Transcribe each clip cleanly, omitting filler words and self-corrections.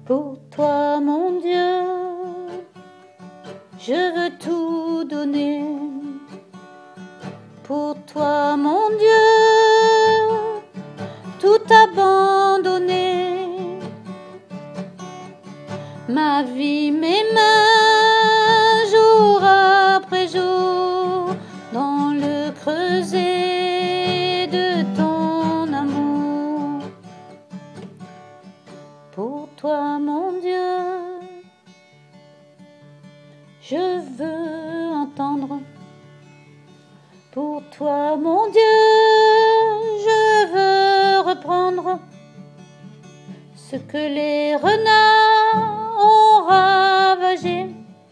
Pour toi, mon Dieu, je veux tout donner. Pour toi, mon Dieu, tout abandonner. Ma vie, mes mains, jour après jour, dans le creuset de ton amour. Pour toi, mon Dieu, je veux entendre. Pour toi, mon Dieu, je veux reprendre ce que les renards ont ravagé,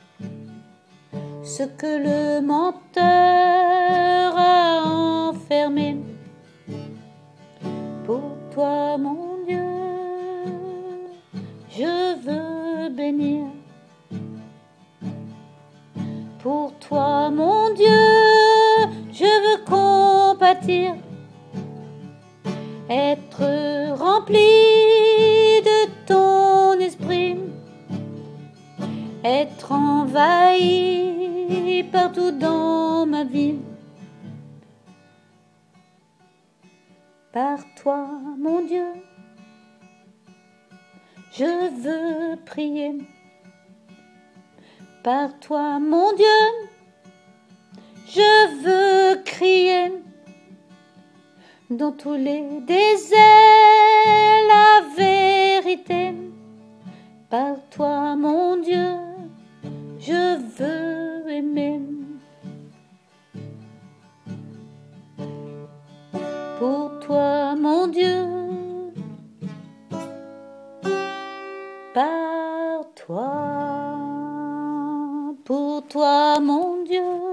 ce que le menteur a enfermé. Pour toi, mon Dieu, je veux bénir. Pour toi, mon Dieu, je veux compatir, être rempli de ton esprit, être envahi partout dans ma vie. Par toi, mon Dieu, je veux prier. Par toi, mon Dieu, je veux crier. Dans tous les déserts, la vérité. Par toi, mon Dieu, je veux aimer. Pour toi, mon Dieu, par toi, pour toi, mon Dieu.